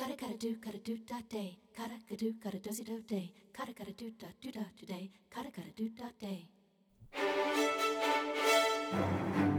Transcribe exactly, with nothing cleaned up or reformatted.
Kata kata do kata do da day. Kata kata do kata dozy do day. Kata kata do da do da today. Kata kata do da day.